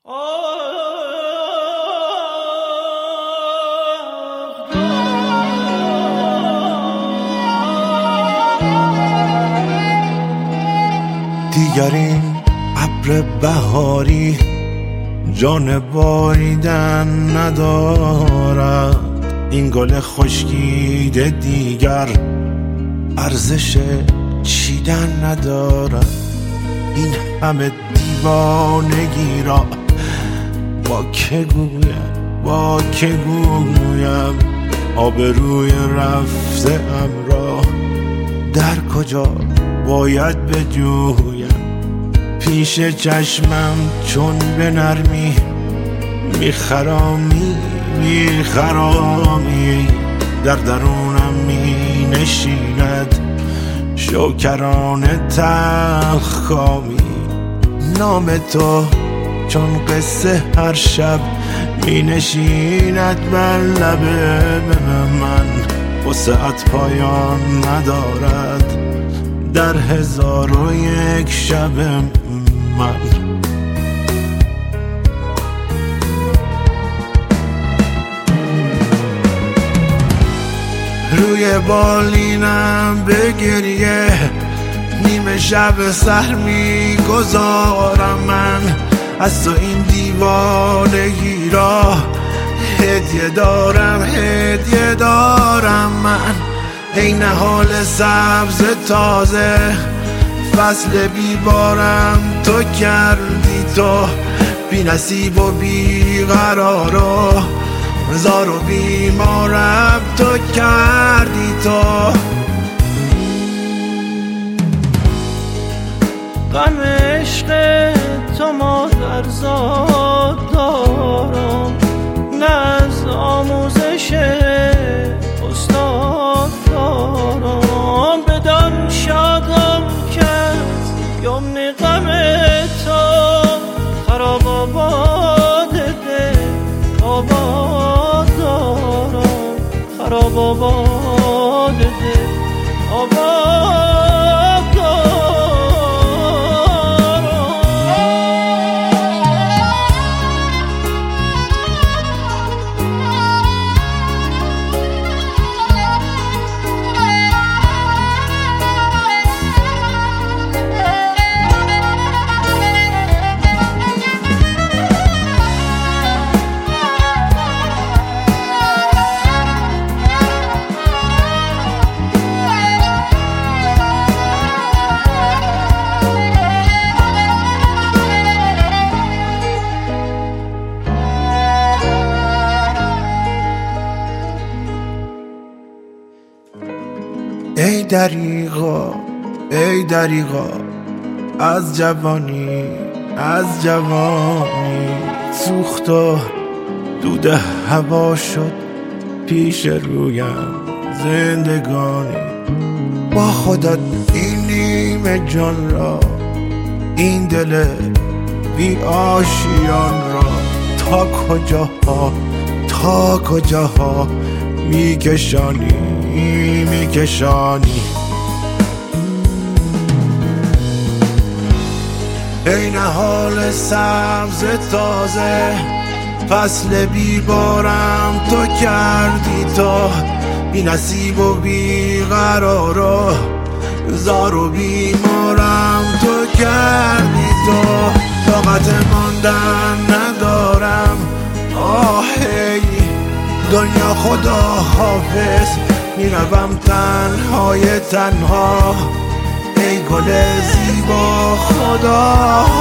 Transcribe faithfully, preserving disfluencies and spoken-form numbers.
دیگر این ابر بهاری جان باریدن ندارد، این گل خشکیده دیگر ارزش چیدن ندارد. این همه دیوانگی را با که گویم با که گویم آبروی رفته ام را در کجا باید بجویم؟ پیش چشمم چون به نرمی میخرامی میخرامی در درونم می نشیند شوکرانه تلخ کامی. نام تو چون قصه هر شب می نشیند بر لب من، وسعت پایان ندارد در هزار و یک شب من. روی بالینم به گریه نیمه شب سحر می گذارم من، از تو این دیوانگی را هدیه دارم هدیه دارم من. ای نهال سبز تازه فصل بیبارم تو کردی، تو بی نصیب و بی قرار و زار و بیمارم تو کردی. تو غم عشق تو مادر زاد دارم، نه از آموزش استاد دارم. بدان شادم که یمن غم تو خراب آباد ده آباد دارم، خراب آباد ده آباد. ای دریغا ای دریغا از جوانی از جوانی، سوخت و دود هوا شد پیش رویم زندگانی. با خودت این نیمه جان را این دل بی آشیان را تا کجاها تا کجاها میکشانی میکشانی. ای نهال سبز تازه فصل بیبارم تو کردی، تو بی نصیب و بی قرار و زار و بیمارم تو کردی. تو طاقت ماندن ندارم آهی دنیا خدا حافظ، میروم تنهای تنها. ای گل زیبا خدا